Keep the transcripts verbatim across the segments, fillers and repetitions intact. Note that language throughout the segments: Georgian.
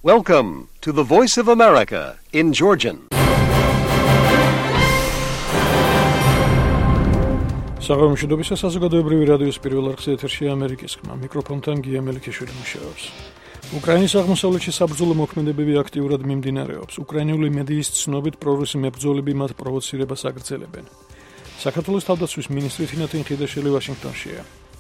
Welcome to the Voice of America in Georgian. საღამოშიდობისა საზოგადოებრივი რადიოს პირველ არხზე ეთერშია ამერიკის ხმა. მიკროფონთან გია მელიქიშვილი მუშაობს. უკრაინის აღმოსავლეთში საბრძოლო მოქმედებები აქტიურად მიმდინარეობს. უკრაინული მედიის ცნობით პრორუსი მებრძოლები მათ პროვოცირებას აგრძელებენ. საქართველოს თავდაცვის მინისტრი თინა თინხიდაშვილი ვაშინგტონშია.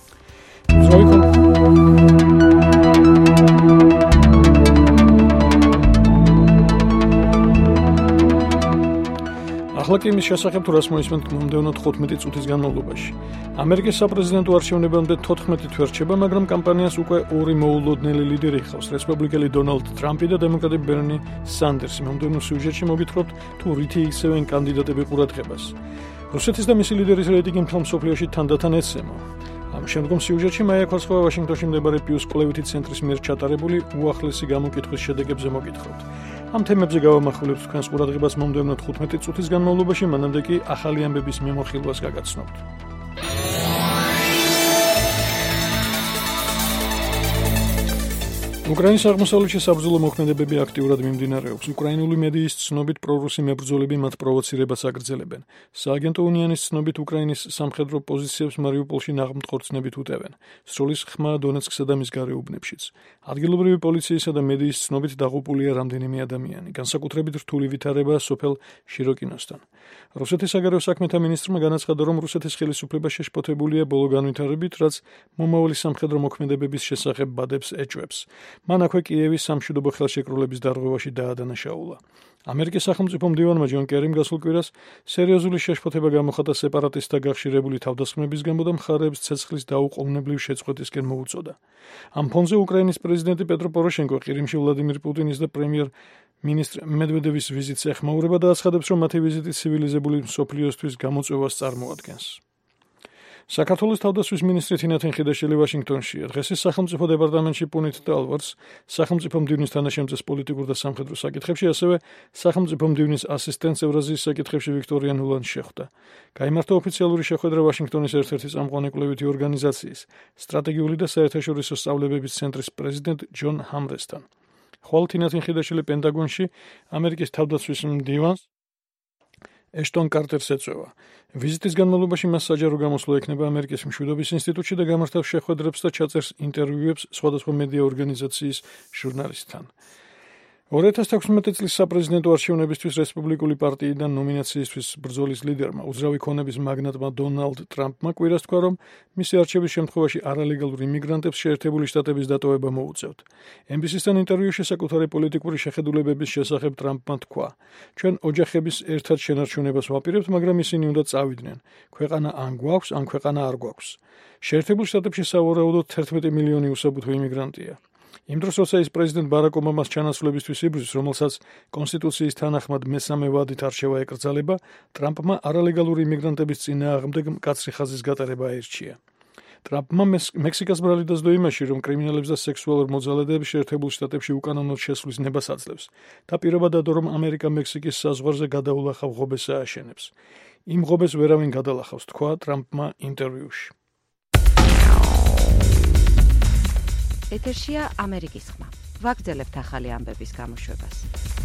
ახლა კი იმის შესახებ თუ რას მოისმენთ მომდევნო თხუთმეტი წუთის განმავლობაში. ამერიკის საპრეზიდენტო არჩევნებამდე თოთხმეტი თვე რჩება, მაგრამ კამპანიას უკვე ორი მოულოდნელი ლიდერი ჰყავს, რესპუბლიკელი დონალდ ტრამპი და დემოკრატი ბერნი სანდერსი. მომდევნო სიუჟეტში მოგითხრობთ, თუ რითი იქცევენ კანდიდატები ყურადღებას. რუსეთის და მისი ლიდერის რეიტინგი მთელ მსოფლიოში თანდათან ეცემა. ამ შემდგომ სიუჟეტში მაია ქორცხოვა ვაშინგტონში მდებარე პიუს კვლევითი ცენტრის მიერ ჩატარებული უახლესი გამოკითხვის შედეგებზე მოგითხრობთ. ამ თემებზე გავამახვილებთ თქვენს ყურადღებას მომდევნო თხუთმეტი წუთის განმავლობაში, მანამდე კი ახალი ამბების მიმოხილვას გაგაცნობთ. უკრაინის აღმოსავლეთში საბრძოლო მოქმედებები აქტიურად მიმდინარეობს. უკრაინული მედიის ცნობით პრორუსი მებრძოლები მათ პროვოცირებას აგრძელებენ. სააგენტო უნიანის ცნობით უკრაინის სამხედრო პოზიციებს მარიუპოლში ნაღმწყორცნებით უტევენ. სროლის ხმა დონეცკსა და მის გარეუბნებშიც. ადგილობრივი პოლიციისა და მედიის ცნობით დაღუპულია რამდენიმე ადამიანი. განსაკუთრებით რთული ვითარებაა სოფელ შიროკინოსთან. რუსეთის საგარეო საქმეთა მინისტრმა განაცხადა, რომ რუსეთის ხელისუფლება შეშფოთებულია ბოლო განვითარებით, რაც მომავალი სამხედრო მოქმედებების შესახებ ბადებს ეჭვებს. მან აქვე კიევის სამშვიდობო ხელშეკრულების დარღვევაში დაადანაშაულა. ამერიკის სახელმწიფო მდივანმა ჯონ კერიმ გასულ კვირას სერიოზული შეშფოთება გამოხატა სეპარატისტთა გახშირებული თავდასხმების გამო და მხარეებს ცეცხლის დაუყოვნებლივ შეწყვეტისკენ მოუწოდა. ამ ფონზე უკრაინის პრეზიდენტი პეტრო პოროშენკო ყირიმში ვლადიმირ პუტინის და პრემიერ მინისტრ მედვედევის ვიზიტს ეხმაურება და აცხადებს, რომ მათი ვიზიტი ცივილიზებული მსოფლიოსთვის გამოწვევას წარმოადგენს. საქართველოს თავდაცვის მინისტრი თინა თინხიდაშვილი ვაშინგტონშია. დღეს ის სახელმწიფო დეპარტამენტში პუნით ტალვარდს, სახელმწიფო მდივნის თანაშემწეს პოლიტიკურ და სამხედრო საკითხებში, ასევე სახელმწიფო მდივნის ასისტენტს ევრაზიის საკითხებში ვიქტორია ნულანს შეხვდა. გაიმართა ოფიციალური შეხვედრა ვაშინგტონის ერთ-ერთი წამყვანი კვლევითი ორგანიზაციის, სტრატეგიული და საერთაშორისო სწავლებების ცენტრის პრეზიდენტ ჯონ ჰამრესთან. ხვალ თინა თინხიდაშვილი პენტაგონში ამერიკის თავდაცვის მდივანს ეშტონ კარტერს ეწევა. ვიზიტის განმავლობაში მას საჯარო გამოსვლა ექნება ამერიკის მშვიდობის ინსტიტუტში და გამართავს შეხვედრებს და ჩაწერს ინტერვიუებს სხვადასხვა მედია ორგანიზაციის ჟურნალისტთან. ორი ათას თექვსმეტი წლის საპრეზიდენტო არჩევნებისთვის რესპუბლიკური პარტიიდან ნომინაციისთვის ბრძოლის ლიდერმა, უძრავი ქონების მაგნატმა დონალდ ტრამპმა კვირას თქვა, რომ მისი არჩევის შემთხვევაში არალეგალურ იმიგრანტებს შეერთებული შტატების დატოვება მოუწევთ. ემ ბი სი-სთან ინტერვიუში საკუთარი პოლიტიკური შეხედულებების შესახებ ტრამპმა თქვა: ჩვენ ოჯახების ერთად შენარჩუნებას ვაპირებთ, მაგრამ ისინი უნდა წავიდნენ. ქვეყანა ან გვაქვს, ან ქვეყანა არ გვაქვს. შეერთებულ შტატებში სავარაუდოდ თერთმეტი მილიონი უსაბუთო იმიგრანტია. იმ დროს, როცა ის პრეზიდენტ ბარაკ ობამას ჩანაცვლებისთვის იბრძვის, რომელსაც კონსტიტუციის თანახმად მესამე ვადით არჩევა ეკრძალება, ტრამპმა არალეგალური იმიგრანტების წინააღმდეგ მკაცრი ხაზის გატარება აირჩია. ტრამპმა მექსიკას ბრალი დაძლო იმაში, რომ კრიმინალებს და სექსუალურ მოძალადეებს შეერთებულ შტატებში უკანონოდ შესვლის ნებას აძლევს და პირობა დადო, რომ ამერიკა მექსიკის საზღვარზე გადაულახავ ღობეს ააშენებს. იმ ღობეს ვერავინ გადალახავს, თქვა ტრამპმა ინტერვიუში. ეთერშია ამერიკის ხმა. ვაგრძელებთ ახალი ამბების გამოშვებას.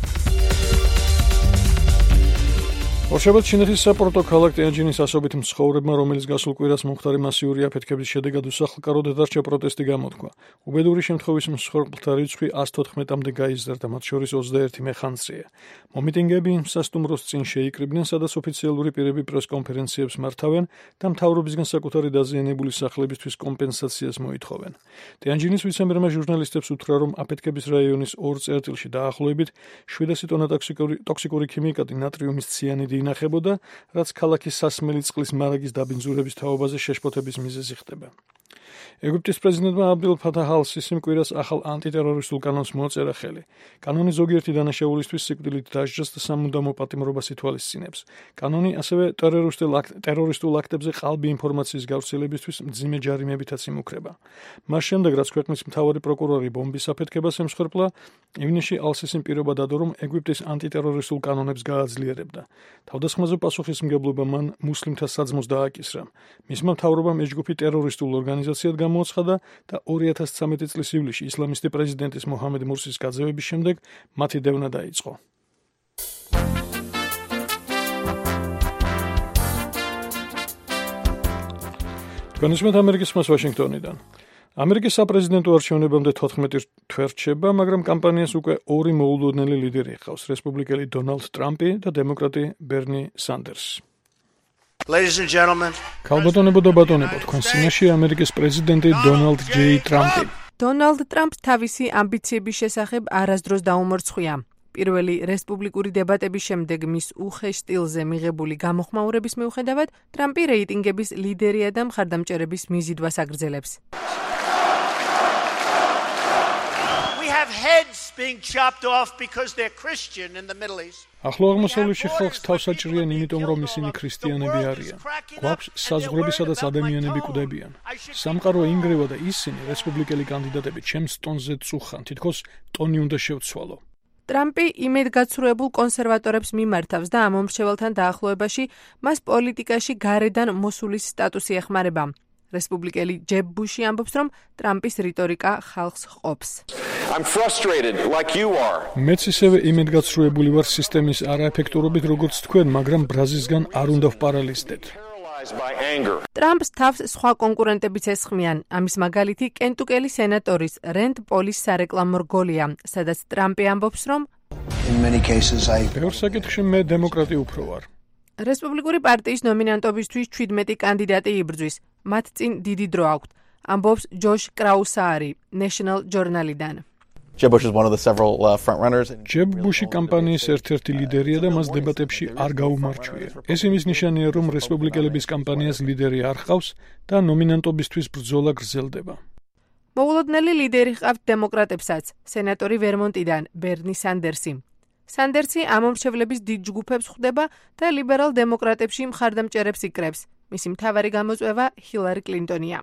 ორშაბათ ჩინეთის საპორტო ქალაქ ტიანჯინის ასობით მცხოვრებმა, რომელიც გასულ კვირას მომხდარი მასიური აფეთქების შედეგად უსახლკაროდ დარჩა პროტესტი გამოთქვა. უბედური შემთხვევის მსხვერპლთა რიცხვი ას თოთხმეტამდე გაიზარდა, მათ შორის ოცდაერთი მეხანძრია. მომიტინგეები იმ სასტუმროს წინ შეიკრიბნენ, სადაც ოფიციალური პირები პრესკონფერენციებს მართავენ და მთავრობისგან საკუთარი დაზიანებული სახლებისთვის კომპენსაციას მოითხოვენ. ტიანჯინის ვიცე-მერმა ჟურნალისტებს უთხრა, რომ აფეთქების რაიონის ორ წერტილში დაახლოებით შვიდასი ტონა ტოქსიკური ქიმიკატი ნატრიუმის ციანიდი ინახებოდა, რაც ქალაქის სასმელი წყლის მარაგის დაბინძურების თაობაზე შეშფოთების მიზეზი ხდება. ეგვიპტის პრეზიდენტმა აბდელ ფათაჰ ალ-სისიმ კვირას ახალ ანტიტერორისტულ კანონს მოაწერა ხელი. კანონი ზოგიერთი დანაშაულისთვის სიკვდილით დასჯას და სამუდამო პატიმრობას ითვალისწინებს. კანონი ასევე ტერორისტულ აქტებზე ყალბი ინფორმაციის გავრცელებისთვის მძიმე ჯარიმებითაც იმუქრება. მას შემდეგ, რაც ქვეყნის მთავარი პროკურორი ბომბის აფეთქებას ემსხვერპლა, ივნისში ალ-სისიმ პირობა დადო, რომ ეგვიპტის ანტიტერორისტულ კანონებს გააძლიერებდა. თავდასხმაზე პასუხისმგებლობა მან მუსლიმთა საძმოს დააკისრა. მისმა მთავრობამ ეს ჯგუფი ტერორისტულ ორგანიზაციად დემონსტრაციად გამოაცხადა და ორი ათას ცხრამეტი წლის ივლისში ისლამისტი პრეზიდენტის მოჰამედ მურსის გაძევების შემდეგ მათი დევნა დაიწყო. განსმეთ ამერიკის ხმას ვაშინგტონიდან. ამერიკის საპრეზიდენტო არჩევნებამდე თოთხმეტი თვე რჩება, მაგრამ კამპანიას უკვე ორი მოულოდნელი ლიდერი ჰყავს: რესპუბლიკელი დონალდ ტრამპი და დემოკრატი ბერნი სანდერსი. Ladies and gentlemen, ქალბატონებო და ბატონებო, თქვენ წინაშე ამერიკის პრეზიდენტი დონალდ ჯეი ტრამპი. დონალდ ტრამპს თავისი ამბიციების შესახებ არასდროს დაუმორცხია. პირველი რესპუბლიკური დებატების შემდეგ მის უხეშ სტილზე მიღებული გამოხმაურების მიუხედავად, ტრამპი რეიტინგების ლიდერია და მხარდამჭერების მიზიდვას აგრძელებს. heads being chopped off because they're Christian in the Middle East. ახლო აღმოსავლეთში ხალხს თავს აჭრიან იმიტომ, რომ ისინი ქრისტიანები არიან. გვაქვს საზღვრები, სადაც ადამიანები კვდებიან. სამყარო ინგრევა და ისინი, რესპუბლიკელი კანდიდატები, ჩემს ტონზე წუხან, თითქოს ტონი უნდა შევცვალო. ტრამპი იმედგაცრუებულ კონსერვატორებს მიმართავს და ამ მომრჩეველთან დაახლოებაში მას პოლიტიკაში გარედან მოსულის სტატუსი ეხმარება. რესპუბლიკელი ჯებ ბუში ამბობს, რომ ტრამპის რიტორიკა ხალხს ყოფს. I'm frustrated like you are. მეც ისევე იმედგაცრუებული ვარ სისტემის არაეფექტურობით, როგორც თქვენ, მაგრამ ბრაზისგან არ უნდა ვპარალიზდეთ. ტრამპს თავს სხვა კონკურენტებიც ესხმიან. ამის მაგალითი კენტუკელი სენატორის რენდ პოლის სარეკლამო რგოლია, სადაც ტრამპი ამბობს, რომ In many cases I ბევრ საკითხში მე დემოკრატი უფრო ვარ. რესპუბლიკური პარტიის ნომინანტობისთვის შვიდმეტი კანდიდატი იბრძვის. მათ წინ დიდი დრო აქვთ. ამბობს ჯოშ კრაუსარი, National Journal-იდან. Jeb Bush is one of the several uh, front runners. ჯებ ბუში კამპანიის ერთ-ერთი ლიდერია და მას დებატებში არ გაუმარჩვია. ეს იმის ნიშანია, რომ რესპუბლიკელების კამპანიას ლიდერი არ ჰყავს და ნომინანტობისთვის ბრძოლა გრძელდება. მოულოდნელი ლიდერი ჰყავთ დემოკრატებსაც, სენატორი ვერმონტიდან, ბერნი სანდერსი. სანდერსი ამ მომრჩევლების დიდ ჯგუფებს ხვდება და ლიბერალ დემოკრატებში მხარდამჭერებს იკრებს. მისი მთავარი გამოწვევა ჰილარი კლინტონია.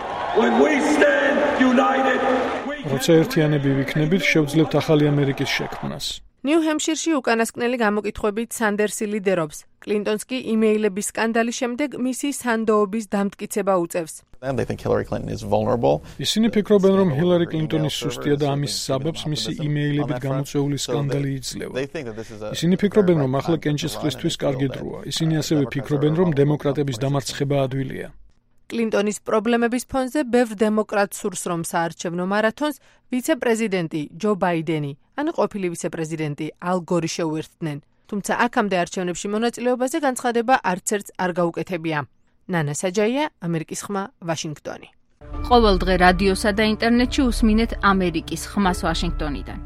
როცა ერთიანები ვიქნებით, შევძლებთ ახალი ამერიკის შექმნას. ნიუ-ჰემპშირში უკანასკნელი გამოკითხვებით სანდერსი ლიდერობს. კლინტონს კი იმეილების სკანდალის შემდეგ მისი სანდოობის დამტკიცება უწევს. They think Hillary Clinton is vulnerable. ისინი ფიქრობენ, რომ ჰილარი კლინტონი სუსტია და ამის საბაბს მისი იმეილებით გამოწვეული სკანდალი იძლევა. ისინი ფიქრობენ, რომ ახლა კენჭისყრისთვის კარგი დროა. ისინი ასევე ფიქრობენ, რომ დემოკრატების დამარცხება ადვილია. კლინტონის პრობლემების ფონზე ბევრ დემოკრატს სურს, რომ საარჩევნო მარათონს ვიცე-პრეზიდენტი ჯო ბაიდენი, ან ყოფილი ვიცე-პრეზიდენტი ალ გორი შეუერთდნენ. თუმცა აქამდე არჩევნებში მონაწილეობაზე განცხადება არც ერთს არ გაუკეთებია. ნანა საჯაია, ამერიკის ხმა, ვაშინგტონი. ყოველ დღე რადიოსა და ინტერნეტში უსმინეთ ამერიკის ხმას ვაშინგტონიდან.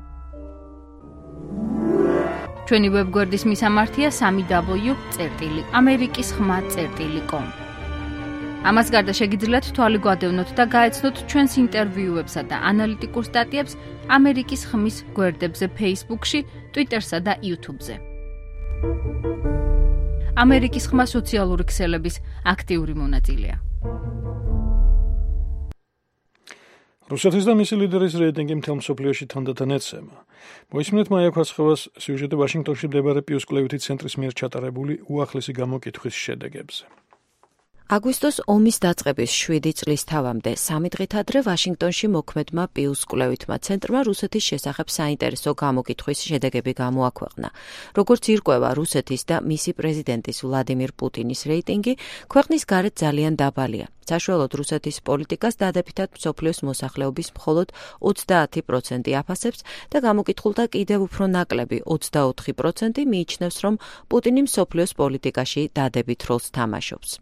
ჩვენი ვებგვერდის მისამართია სამი დაბლიუ წერტილი ამერიკის ხმა წერტილი კომ. ამას გარდა შეგიძლიათ თვალი გვადევნოთ და გაეცნოთ ჩვენს ინტერვიუებსა და ანალიტიკურ სტატიებს ამერიკის ხმის გვერდებზე Facebook-ში, Twitter-სა და YouTube-ზე. ამერიკის ხმა სოციალური ქსელების აქტიური მონაწილეა. რუსეთის და მისი ლიდერის რეიტინგი მთელ მსოფლიოში თანდათან ეცემა. მოისმინეთ მაია ქვაცხოვას სიუჟეტი ვაშინგტონში მდებარე პიუს კვლევითი ცენტრის მიერ ჩატარებული უახლესი გამოკითხვის შედეგებზე. აგვისტოს ომის დაწყების შვიდი წლის თავამდე, სამი დღით ადრე ვაშინგტონში მოქმედმა პიუს კვლევითმა ცენტრმა რუსეთის შესახებ საინტერესო გამოკითხვის შედეგები გამოაქვეყნა. როგორც ირკვევა, რუსეთის და მისი პრეზიდენტის ვლადიმირ პუტინის რეიტინგი ქვეყნის გარეთ ძალიან დაბალია. საშუალოდ რუსეთის პოლიტიკას დადებითად მსოფლიოს მოსახლეობის მხოლოდ ოცდაათი პროცენტი აფასებს და გამოკითხულთა კიდევ უფრო ნაკლები ოცდაოთხი პროცენტი მიიჩნევს, რომ პუტინი მსოფლიოს პოლიტიკაში დადებით როლს თამაშობს.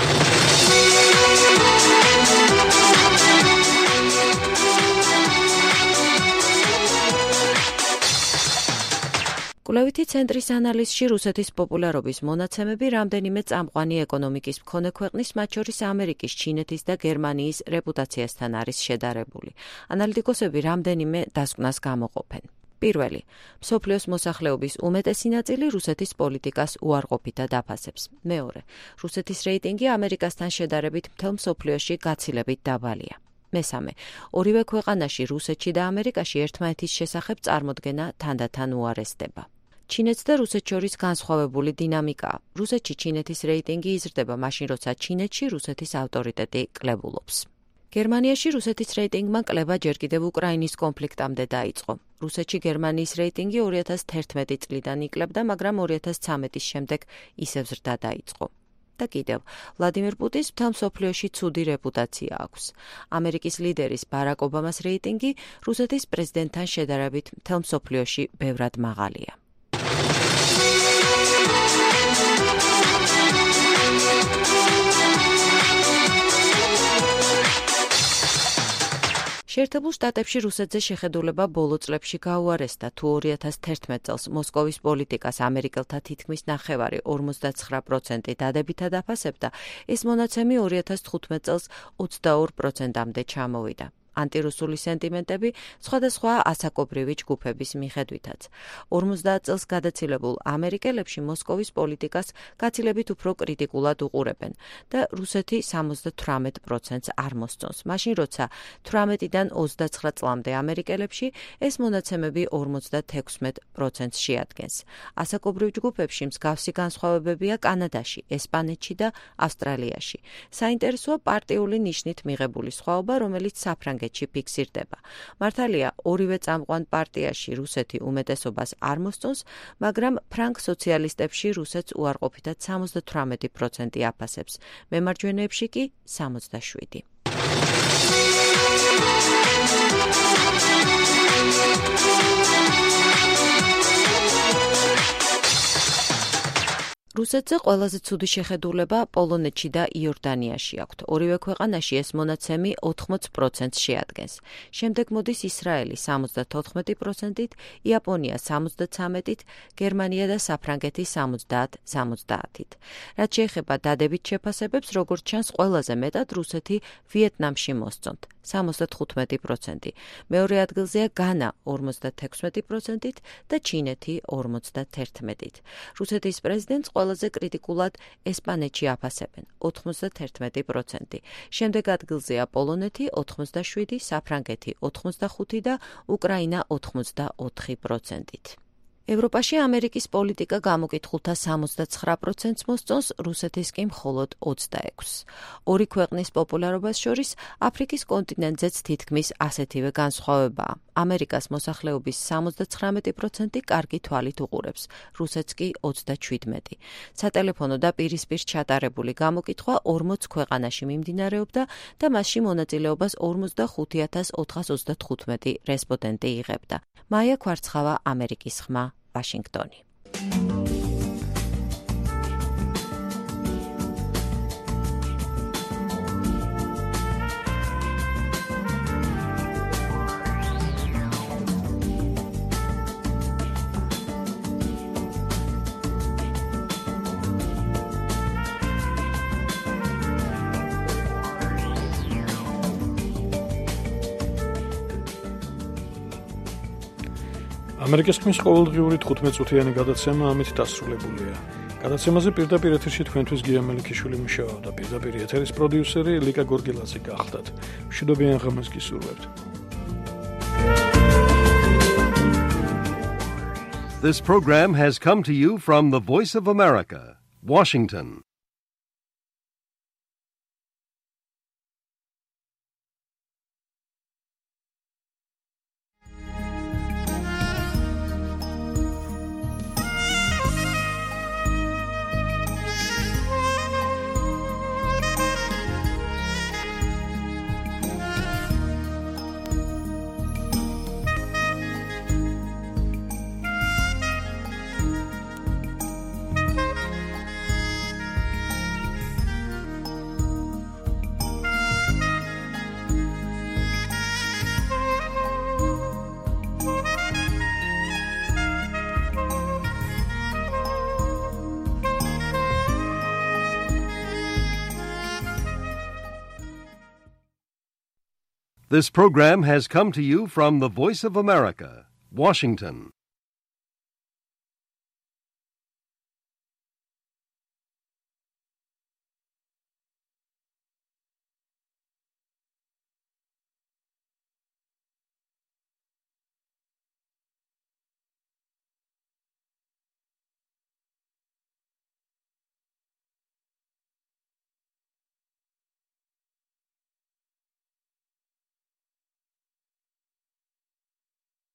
კვლევითი ცენტრის ანალიზში რუსეთის პოპულარობის მონაცემები რამდენიმე წამყვანი ეკონომიკის მქონე ქვეყნის, მათ შორის ამერიკის, ჩინეთის და გერმანიის რეპუტაციასთან არის შედარებული. ანალიტიკოსები რამდენიმე დასკვნას გამოყოფენ. პირველი, მსოფლიოს მოსახლეობის უმეტესი ნაწილი რუსეთის პოლიტიკას უარყოფითად აფასებს. მეორე, რუსეთის რეიტინგი ამერიკასთან შედარებით მთელ მსოფლიოში გაცილებით დაბალია. მესამე, ორივე ქვეყანაში, რუსეთში და ამერიკაში ერთმანეთის შესახებ წარმოდგენა თანდათან უარესდება. ჩინეთს და რუსეთს შორის განსხვავებული დინამიკაა. რუსეთში ჩინეთის რეიტინგი იზრდება მაშინ, როცა ჩინეთში რუსეთის ავტორიტეტი კლებულობს. გერმანიაში რუსეთის რეიტინგმა კლება ჯერ კიდევ უკრაინის კონფლიქტამდე დაიწყო. რუსეთში გერმანიის რეიტინგი ორი ათას თერთმეტი წლიდან იკლებდა, მაგრამ ორი ათას ცხრამეტის შემდეგ ისევ ზრდა დაიწყო. და კიდევ, ვლადიმერ პუტინს მთელ მსოფლიოში ცუდი რეპუტაცია აქვს. ამერიკის ლიდერის ბარაკ ობამას რეიტინგი რუსეთის პრეზიდენტთან შედარებით მთელ მსოფლიოში ბევრად მაღალია. შეერთებულ შტატებში რუსეთზე შეხედულება ბოლო წლებში გაუარესდა, თუ ორი ათას თერთმეტ წელს მოსკოვის პოლიტიკას ამერიკელთა თითქმის ნახევარი ორმოცდაცხრა პროცენტი დადებითად აფასებდა, ეს მონაცემი ორი ათას თხუთმეტ წელს ოცდაორ პროცენტამდე ჩამოვიდა. ანტირუსული სენტიმენტები სხვადასხვა ასაკობრივი ჯგუფების მიხედვითაც. ორმოცდაათ წელს გადაცილებულ ამერიკელებში მოსკოვის პოლიტიკას გაცილებით უფრო კრიტიკულად უყურებენ და რუსეთი სამოცდათვრამეტ პროცენტს არ მოსწონს. მაშინ როცა თვრამეტიდან ოცდაცხრა წლამდე ამერიკელებში ეს მონაცემები ორმოცდათექვსმეტ პროცენტს შეადგენს. ასაკობრივ ჯგუფებში მსგავსი განსხვავებებია კანადაში, ესპანეთში და ავსტრალიაში. საინტერესოა პარტიული ნიშნით მიღებული სხვაობა, რომელიც საფრანგეთში ფიქსირდება. მართალია, ორივე წამყვან პარტიაში რუსეთი უმეტესობას არ მოსწონს, მაგრამ ფრანგ სოციალისტებში რუსეთს უარყოფითად სამოცდათვრამეტი პროცენტი აფასებს, მემარჯვენეებში კი სამოცდაშვიდი. რუსეთზე ყველაზე ცუდი შეხედულება პოლონეთში და იორდანიაში აქვთ. ორივე ქვეყანაში ეს მონაცემი ოთხმოც პროცენტს შეადგენს. შემდეგ მოდის ისრაელი სამოცდათოთხმეტი პროცენტით, იაპონია სამოცდაცამეტით, გერმანია და საფრანგეთი სამოცდაათ სამოცდაათით. რაც შეეხება დადებით შეფასებებს, როგორც ჩანს, ყველაზე მეტად რუსეთი ვიეტნამში მოსწონთ. სამოცდათხუთმეტი პროცენტი. მეორე ადგილზეა განა ორმოცდათექვსმეტი პროცენტით და ჩინეთი ორმოცდათერთმეტით. რუსეთის პრეზიდენტს ყველაზე კრიტიკულად ესპანეთში აფასებენ ოთხმოცდათერთმეტი პროცენტი. შემდეგ ადგილზეა პოლონეთი ოთხმოცდაშვიდი, საფრანგეთი ოთხმოცდახუთი და უკრაინა ოთხმოცდაოთხი პროცენტით. ევროპაში ამერიკის პოლიტიკა გამოკითხულთა სამოცდაცხრა პროცენტს მოსწონს, რუსეთის კი მხოლოდ ოცდაექვსს. ორი ქვეყნის პოპულარობას შორის აფრიკის კონტინენტზეც თითქმის ასეთივე განსხვავებაა. ამერიკას მოსახლეობის სამოცდაცხრამეტი პროცენტი კარგი თვალით უყურებს, რუსეთს კი ოცდაჩვიდმეტი. სატელეფონო და პირისპირ ჩატარებული გამოკითხვა ორმოც ქვეყანაში მიმდინარეობდა და მასში მონაწილეობას ორმოცდახუთი ათას ოთხას ოცდათხუთმეტი რესპონდენტი იღებდა. მაია ქვარცხავა, ამერიკის ხმა, ვაშინგტონი. ამერიკის ხმის ყოველდღიური თხუთმეტწუთიანი გადაცემა ამით დასრულებულია. გადაცემაზე პირდაპირ ეთერში თქვენთვის გია მელიქიშვილი მუშაობდა, პირდაპირ ეთერის პროდიუსერი ლიკა გორგილაძე გახლდათ. მშვიდობიან ღამეს გისურვებთ. This program has come to you from the Voice of America, Washington. This program has come to you from the Voice of America, Washington.